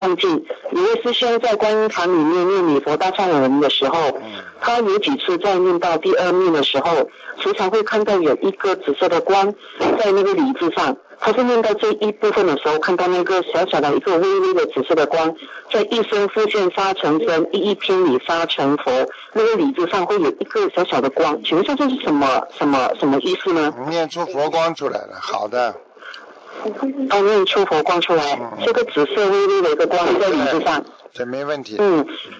梦境，有位师兄在观音堂里面念礼佛大忏悔文的时候，他有几次在念到第二面的时候，时常会看到有一个紫色的光在那个礼字上。他是念到这一部分的时候，看到那个小小的一个微微的紫色的光，在一生复现杀成真，一偏理杀成佛，那个礼字上会有一个小小的光，请问一下这是什么意思呢？ 念出佛光出来了，好的。 念出佛光出来，这个紫色微微的一个光在礼字上。 这没问题。